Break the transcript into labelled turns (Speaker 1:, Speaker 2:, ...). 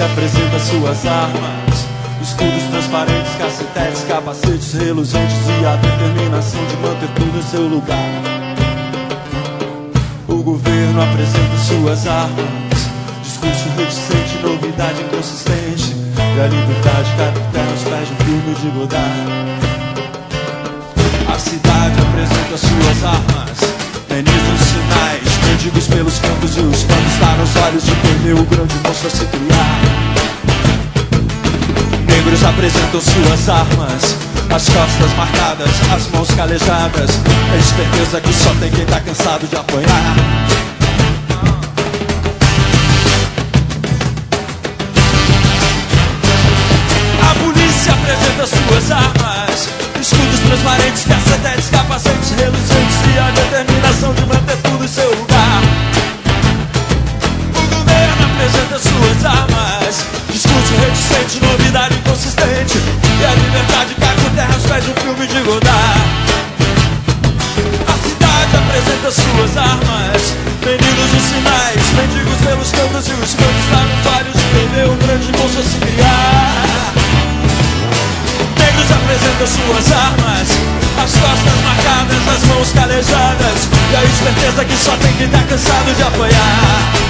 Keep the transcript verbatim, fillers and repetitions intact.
Speaker 1: polícia apresenta suas armas: escudos transparentes, cacetetes, capacetes reluzentes e a determinação de manter tudo em seu lugar. O governo apresenta suas armas: discurso reticente, novidade inconsistente, e a liberdade capitã aos pés do filme de Godard. A cidade apresenta suas armas: menigos sinais, mendigos pelos cantos e os panos está nos olhos de quem vê o grande monstro a se criar. Negros apresentam suas armas: as costas marcadas, as mãos calejadas, a esperteza que só tem quem tá cansado de apanhar. A polícia apresenta suas armas: escudos transparentes, cacetetes, capacetes reluzentes e a determinação de manter tudo em seu lugar. O governo apresenta suas armas: discurso reticente, novidade inconsistente, e a liberdade cai por terra aos pés de um filme de Godard. A cidade apresenta suas armas: mendigos os sinais, mendigos pelos cantos e os cantos lá nos olhos de quem vê um grande monstro a se criar. Negros apresentam suas armas: as costas marcadas, as mãos calejadas, e a esperteza que só tem quem tá cansado de apanhar.